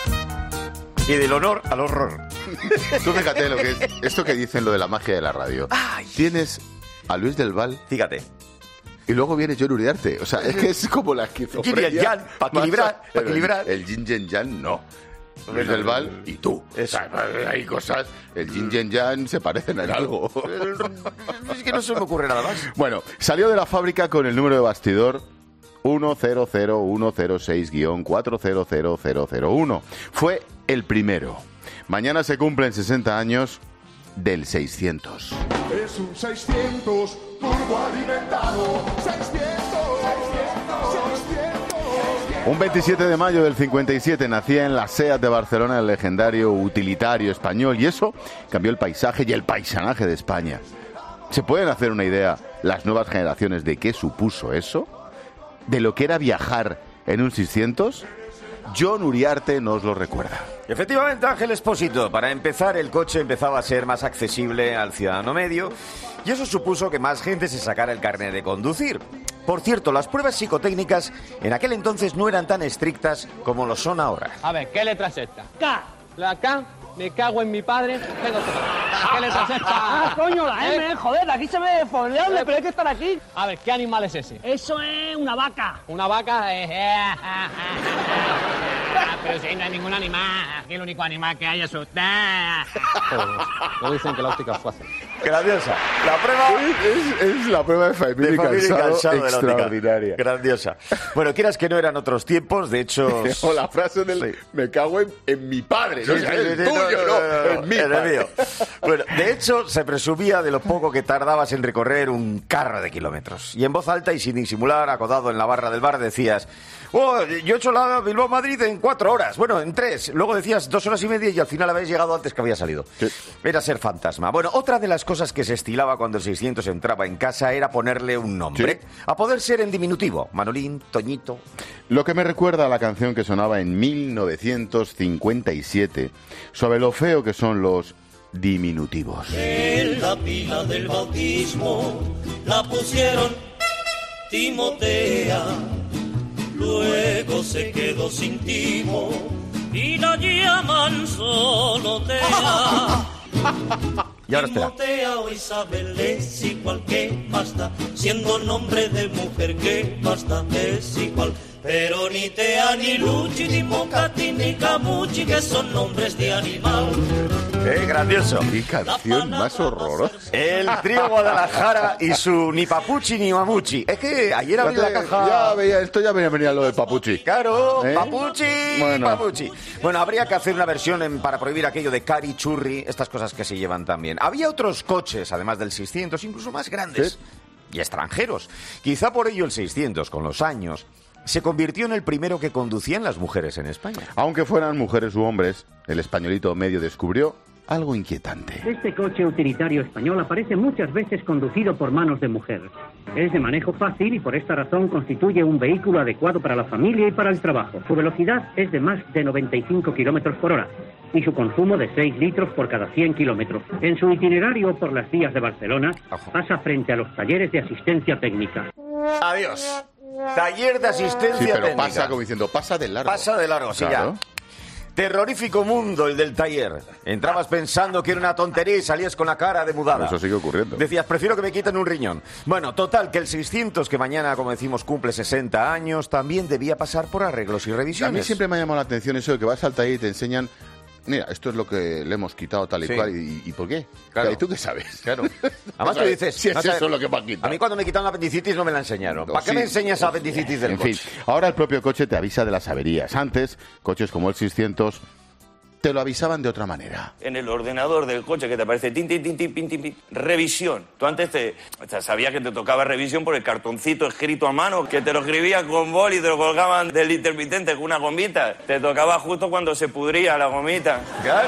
Y del honor al horror. Tú fíjate lo que es esto que dicen, lo de la magia de la radio. Ay. Tienes a Luis del Val. Fíjate. Y luego viene John Uriarte. O sea, es que es como la esquizofrenia. Yin y yang, para equilibrar. El yin y yang no. Luis del Val y tú. O sea, hay cosas. El yin y yang se parecen en algo. Es que no se me ocurre nada más. Bueno, salió de la fábrica con el número de bastidor 100106-400001. Fue el primero. Mañana se cumplen 60 años del 600. Es un 600 turbo alimentado. 600. Un 27 de mayo del 57 nacía en la SEAT de Barcelona el legendario utilitario español, y eso cambió el paisaje y el paisanaje de España. ¿Se pueden hacer una idea las nuevas generaciones de qué supuso eso? ¿De lo que era viajar en un 600? John Uriarte nos lo recuerda. Efectivamente, Ángel Expósito. Para empezar, el coche empezaba a ser más accesible al ciudadano medio, y eso supuso que más gente se sacara el carnet de conducir. Por cierto, las pruebas psicotécnicas en aquel entonces no eran tan estrictas como lo son ahora. A ver, ¿qué letra es esta? K. La K, me cago en mi padre. ¿Qué letra es esta? Ah, coño, la M, joder, aquí se ve foneable, pero hay que estar aquí. A ver, ¿qué animal es ese? Eso es una vaca. Una vaca. Pero si no hay ningún animal, aquí el único animal que hay es usted. No dicen que la óptica fue fácil. Grandiosa. La prueba Es la prueba de Family Cansado de la extraordinaria. óptica. Grandiosa. Bueno, quieras que no, eran otros tiempos, de hecho... O la frase del Sí. me cago en mi padre, no, Sí, el sí, tuyo, no, en mi en el padre. mío. Bueno, de hecho, se presumía de lo poco que tardabas en recorrer un carro de kilómetros. Y en voz alta y sin disimular, acodado en la barra del bar, decías: oh, yo he hecho la Bilbao-Madrid en 4 horas. Bueno, en 3. Luego decías 2 horas y media y al final habéis llegado antes que había salido. Sí. Era ser fantasma. Bueno, otra de las cosas que se estilaba cuando el 600 entraba en casa era ponerle un nombre. Sí. A poder ser en diminutivo. Manolín, Toñito. Lo que me recuerda a la canción que sonaba en 1957 sobre lo feo que son los diminutivos. En la pila del bautismo la pusieron Timotea, luego se quedó sin timo y la llaman Solotea. Y ahora espera. Timotea o Isabel es igual, que más da, siendo nombre de mujer, que más da, es igual. Pero ni Tea, ni Luchi, ni Mocati, ni Camuchi, que son nombres de animal. Grandioso. ¡Qué canción más horrorosa! El trío Guadalajara y su ni papuchi ni mamuchi. Es que ayer abrí la caja... Ya veía, esto ya venía lo de Papuchi. Claro, ¿Eh? papuchi, Bueno. papuchi. Bueno, habría que hacer una versión para prohibir aquello de cari, churri, estas cosas que se llevan también. Había otros coches, además del 600, incluso más grandes. ¿Sí? Y extranjeros. Quizá por ello el 600, con los años, se convirtió en el primero que conducían las mujeres en España. Aunque fueran mujeres u hombres, el españolito medio descubrió algo inquietante. Este coche utilitario español aparece muchas veces conducido por manos de mujer. Es de manejo fácil y por esta razón constituye un vehículo adecuado para la familia y para el trabajo. Su velocidad es de más de 95 kilómetros por hora y su consumo de 6 litros por cada 100 kilómetros. En su itinerario por las vías de Barcelona, pasa frente a los talleres de asistencia técnica. Adiós. Taller de asistencia Sí, pero técnica. pasa como diciendo, pasa de largo. Pasa de largo, sí, Claro. ya. Terrorífico mundo el del taller. Entrabas pensando que era una tontería y salías con la cara demudada. Eso sigue ocurriendo. Decías, prefiero que me quiten un riñón. Bueno, total, que el 600, que mañana, como decimos, cumple 60 años, también debía pasar por arreglos y A revisiones. mí siempre me ha llamado la atención eso de que vas al taller y te enseñan, mira, esto es lo que le hemos quitado tal y Sí. cual, ¿y por qué? Claro. ¿Y tú qué sabes? Claro. Además O sea, tú dices... si es no sabes- eso lo que me han quitado. A mí cuando me quitaron la apendicitis no me la enseñaron. ¿Para qué Sí. me enseñas la apendicitis del En coche? fin, ahora el propio coche te avisa de las averías. Antes, coches como el 600 te lo avisaban de otra manera. En el ordenador del coche que te aparece tin, tin, tin, tin, tin, tin, tin, revisión. Tú antes sabías que te tocaba revisión por el cartoncito escrito a mano, que te lo escribían con boli y te lo colgaban del intermitente con una gomita. Te tocaba justo cuando se pudría la gomita. ¡Claro!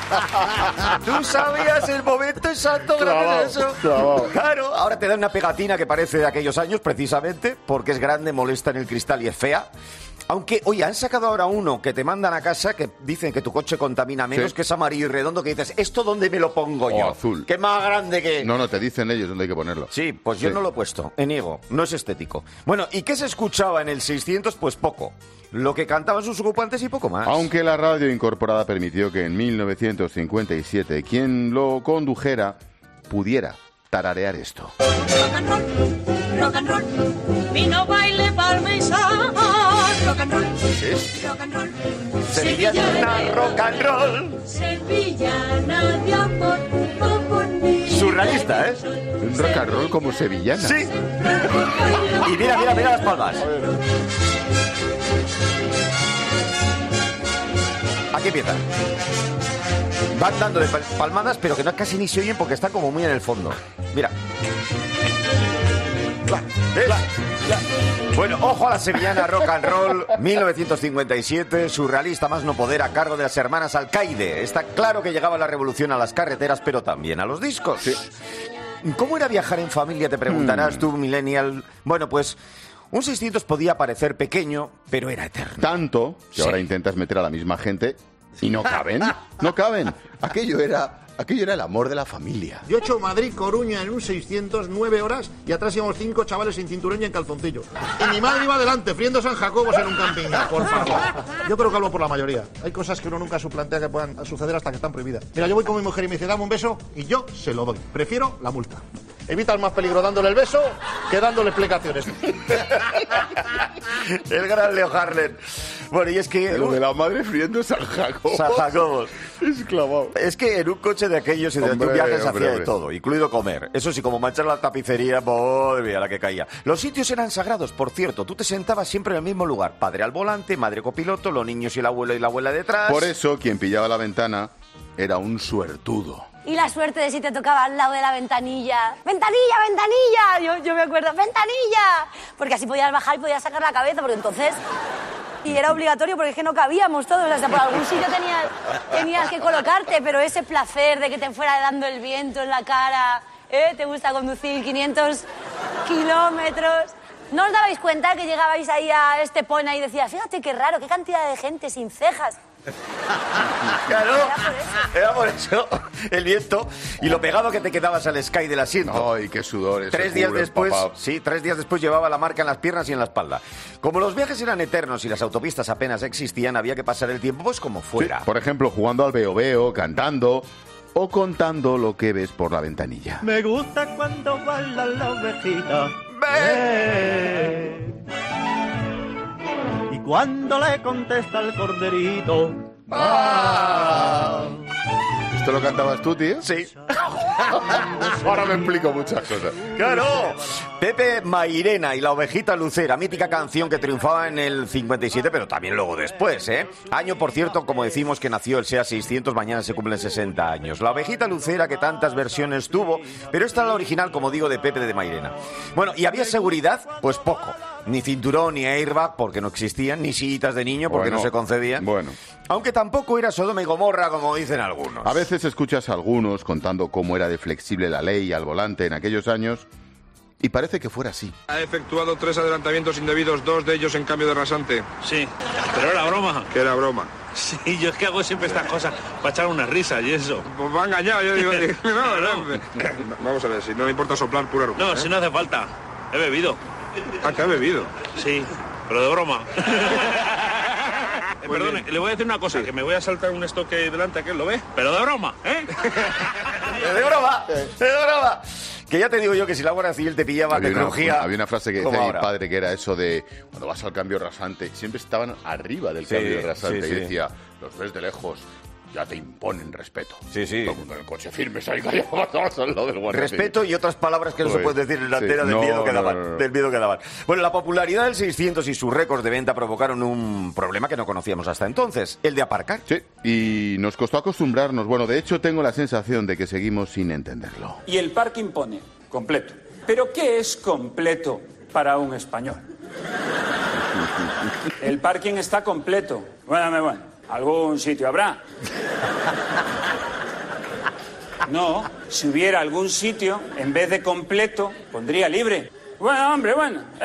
Tú sabías el momento exacto, gracias a eso. Clavado. Claro, ahora te dan una pegatina que parece de aquellos años, precisamente, porque es grande, molesta en el cristal y es fea. Aunque, oye, han sacado ahora uno que te mandan a casa que dicen que tu coche contamina menos, Sí. que es amarillo y redondo, que dices, ¿esto dónde me lo pongo O yo? azul. ¿Qué más grande que...? No, te dicen ellos dónde hay que ponerlo. Sí, pues yo Sí. no lo he puesto, niego, no es estético. Bueno, ¿y qué se escuchaba en el 600? Pues poco. Lo que cantaban sus ocupantes y poco más. Aunque la radio incorporada permitió que en 1957 quien lo condujera pudiera tararear esto. Rock and roll, vino baile parmesano, rock and roll, ¿Qué es? rock and roll, Sevillana, rock and roll. sevillana de amor, popurrí. Surrealista, ¿eh? Un rock and roll como sevillana. Sí. Y mira las palmas. Aquí empieza. Van dándole palmadas, pero que no casi ni se oyen porque están como muy en el fondo. Mira. ¿Ves? Bueno, ojo a la sevillana rock and roll, 1957, surrealista más no poder a cargo de las hermanas Alcaide. Está claro que llegaba la revolución a las carreteras, pero también a los discos. Sí. ¿Cómo era viajar en familia? Te preguntarás tú, millennial. Bueno, pues un 600 podía parecer pequeño, pero era eterno. Tanto que Sí. ahora intentas meter a la misma gente y no caben. No caben. Aquello era el amor de la familia. Yo he hecho Madrid-Coruña en un 609 horas y atrás íbamos 5 chavales sin cinturón y en calzoncillos. Y mi madre iba adelante, friendo San Jacobos en un camping. Por favor. Yo creo que hablo por la mayoría. Hay cosas que uno nunca suplantea que puedan suceder hasta que están prohibidas. Mira, yo voy con mi mujer y me dice, dame un beso, y yo se lo doy. Prefiero la multa. Evitas más peligro dándole el beso que dándole explicaciones. El gran Leo Harlem. Bueno, y es que... Lo de la madre friendo San Jacobos. San Jacobos. Es clavado. Es que en un coche de aquellos y de Hombre, tus viajes hombre, hacía de hombre. todo, incluido comer. Eso sí, como manchar la tapicería, madre mía, la que caía. Los sitios eran sagrados, por cierto. Tú te sentabas siempre en el mismo lugar. Padre al volante, madre copiloto, los niños y el abuelo y la abuela detrás. Por eso, quien pillaba la ventana era un suertudo. Y la suerte de si te tocaba al lado de la ventanilla. ¡Ventanilla, ventanilla! Yo me acuerdo, ¡ventanilla! Porque así podías bajar y podías sacar la cabeza, porque entonces... Y era obligatorio porque es que no cabíamos todos. O sea, por algún sitio tenías que colocarte, pero ese placer de que te fuera dando el viento en la cara, ¿te gusta conducir 500 kilómetros? ¿No os dabais cuenta que llegabais ahí a Estepona y decías, fíjate qué raro, qué cantidad de gente sin cejas? Claro, era por eso el viento y lo pegado que te quedabas al Sky del asiento. Ay, qué sudor. ese 3 días culo después, empapado. sí, 3 días después llevaba la marca en las piernas y en la espalda. Como los viajes eran eternos y las autopistas apenas existían, había que pasar el tiempo pues como fuera. Sí, por ejemplo, jugando al veo-veo, cantando o contando lo que ves por la ventanilla. Me gusta cuando baila la ovejita. Y cuando le contesta el corderito. ¿Esto lo cantabas tú, tío? Sí. Ahora me explico muchas cosas. ¡Claro! Pepe Mairena y la ovejita lucera, mítica canción que triunfaba en el 57, pero también luego después, ¿eh? Año, por cierto, como decimos, que nació el SEA 600, mañana se cumplen 60 años. La ovejita lucera que tantas versiones tuvo, pero esta es la original, como digo, de Pepe de Mairena. Bueno, ¿y había seguridad? Pues poco. Ni cinturón, ni airbag, porque no existían, ni sillitas de niño, porque Bueno, no se concedían. bueno. Aunque tampoco era Sodoma y Gomorra, como dicen algunos. A veces escuchas a algunos contando cómo era de flexible la ley al volante en aquellos años y parece que fuera así. Ha efectuado 3 adelantamientos indebidos, 2 de ellos en cambio de rasante. Sí, pero era broma. Que era broma. Sí, yo es que hago siempre estas cosas para echar unas risas y eso. Pues me ha engañado, yo digo, no. Vamos a ver, si no me importa soplar pura rumba. No, si no hace falta. He bebido. Ah, que ha bebido. Sí, pero de broma. Perdone, le voy a decir una cosa, que me voy a saltar un estoque delante, aquel lo ve, pero de broma, ¿eh? ¡De broma! ¡De broma! Que ya te digo yo que si la Guardia Civil te pillaba, te crujía. Había una frase que como decía mi ahora. padre que era eso de cuando vas al cambio rasante, siempre estaban arriba del Sí, cambio rasante sí, y sí. decía, los ves de lejos, ya te imponen respeto. Sí, sí. Todo el mundo en el coche firmes ahí callados al lado del guardia Respeto y otras palabras que no se Pues, puede decir en la sí. antena del No, miedo que no, daban. no. Del miedo que daban. Bueno, la popularidad del 600 y sus récords de venta provocaron un problema que no conocíamos hasta entonces, el de aparcar. Sí, y nos costó acostumbrarnos. Bueno, de hecho tengo la sensación de que seguimos sin entenderlo. Y el parking pone completo. ¿Pero qué es completo para un español? El parking está completo. Bueno, algún sitio habrá. No, si hubiera algún sitio, en vez de completo, pondría libre. Bueno, hombre,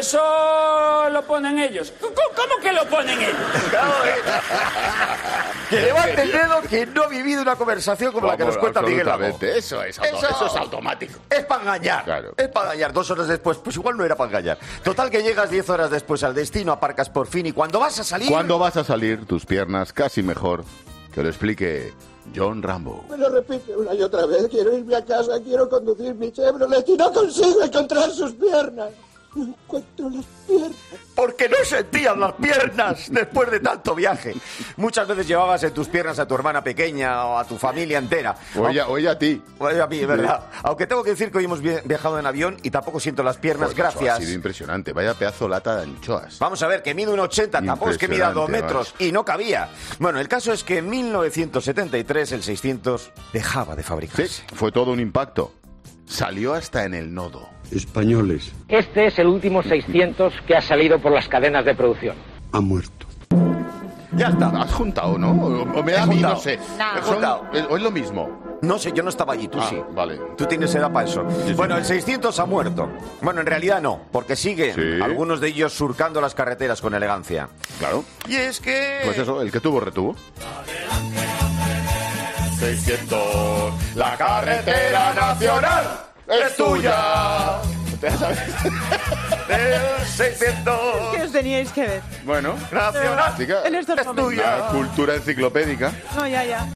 eso lo ponen ellos. ¿Cómo que lo ponen ellos? Que levante el dedo que no ha vivido una conversación como la que nos cuenta Miguel Lago. Eso es automático. Es para engañar. Claro. Es para engañar. 2 horas después, pues igual no era para engañar. Total que llegas 10 horas después al destino, aparcas por fin y cuando vas a salir... Cuando vas a salir, tus piernas casi mejor. Que lo explique John Rambo. Me lo repite una y otra vez. Quiero irme a casa, quiero conducir mi Chevrolet y no consigo encontrar sus piernas. No encuentro las piernas. Porque no sentías las piernas después de tanto viaje. Muchas veces llevabas en tus piernas a tu hermana pequeña o a tu familia entera. O ella a ti. O ella a mí, ¿verdad? Aunque tengo que decir que hoy hemos viajado en avión y tampoco siento las piernas, Porque gracias. Ha sido impresionante. Vaya pedazo lata de anchoas. Vamos a ver, que mide 1,80, tampoco es que mida 2 metros y no cabía. Bueno, el caso es que en 1973 el 600 dejaba de fabricarse. Sí, fue todo un impacto. Salió hasta en el nodo. Españoles. Este es el último 600 que ha salido por las cadenas de producción. Ha muerto. Ya está. ¿Has juntado, no? O me da a mí, no sé. No. ¿O es lo mismo? No sé, yo no estaba allí, tú sí. Vale. Tú tienes edad para eso. Sí. Bueno, el 600 ha muerto. Bueno, en realidad no, porque siguen Sí. algunos de ellos surcando las carreteras con elegancia. Claro. Y es que... Pues eso, el que tuvo retuvo. 600, la carretera nacional es tuya. El 600. ¿Qué os teníais que ver? Bueno, nacional En estos es momentos. tuya. la cultura enciclopédica. No, ya.